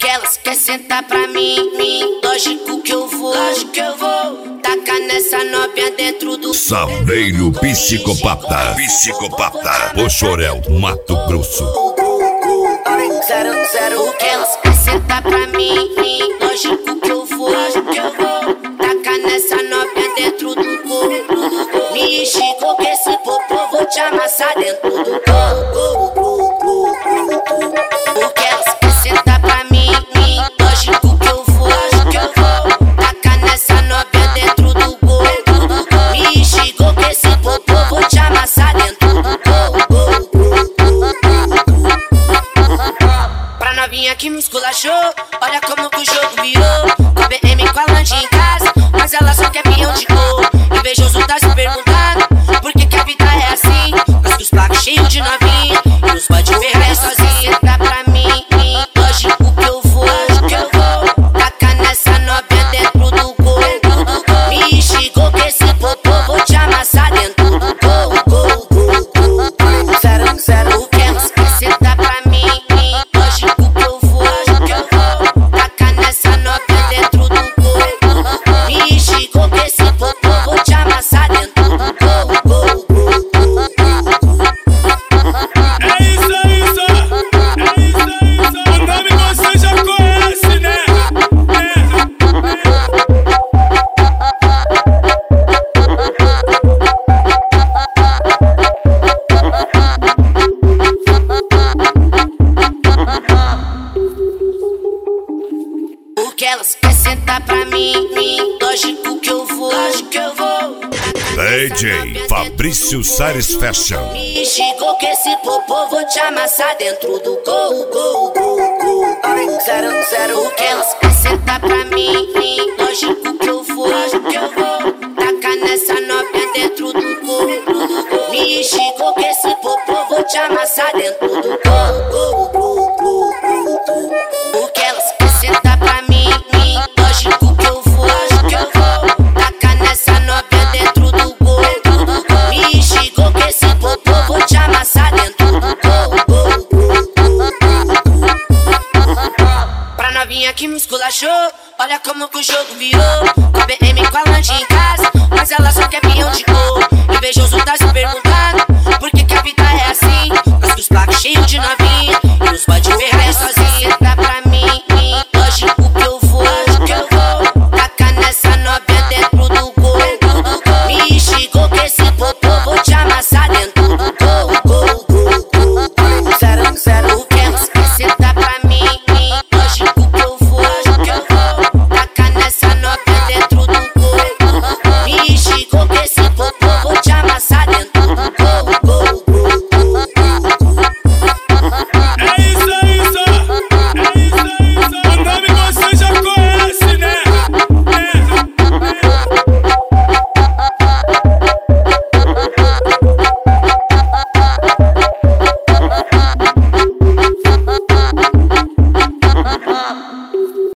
Porque elas quer sentar pra mim, lógico que eu vou tacar nessa novinha dentro do Salveiro Psicopata, Pochorel, Mato Grosso. Porque elas quer sentar pra mim, lógico que eu vou tacar nessa novinha dentro do corpo. Me esticou que esse popô vou te amassar dentro do corpo. Porque elas quer sentar pra mim, lógico que eu vou tacar nessa novinha dentro do corpo. Me esticou que esse popô vou te amassar dentro do corpo. Pra novinha que me esculachou, olha como que o jogo virou. Com a BM com a lanche em casa, mas ela só quer pinhão de cor. Invejoso tá se perguntando por que a vida é assim. Mas que os placos cheios de novinha e os bodes ferrados sozinha. Dá pra mim, lógico que eu vou tacar nessa novinha dentro do corpo. Me esticou que esse popô vou te amassar dentro do corpo. Porque elas quer sentar pra mim, lógico que eu vou tacar nessa novinha dentro do corpo. Me esticou que esse popô vou te amassar dentro do corpo. É isso. O nome você já conhece, né? Porque elas quer sentar pra mim, lógico que eu vou DJ Fabrício Salles Fashion. Me esticou que esse popô vou te amassar dentro do gol. Porque elas quer sentar pra mim, lógico que eu vou tacar nessa novinha dentro do corpo. Me esticou que esse popô vou te amassar dentro do gol. Porque elas quer sentar pra mim, lógico que eu vou tacar nessa novinha dentro do corpo. Me esticou que esse popô vou te amassar dentro do corpo. Pra novinha que me esculachou, olha como que o jogo virou. Com a BM com a lanche em casa, mas ela só quer pinhão de cor. Invejoso tá se perguntando por que a vida é assim. Mas que os placos cheios de novinha e os bodes ferrados sozinha.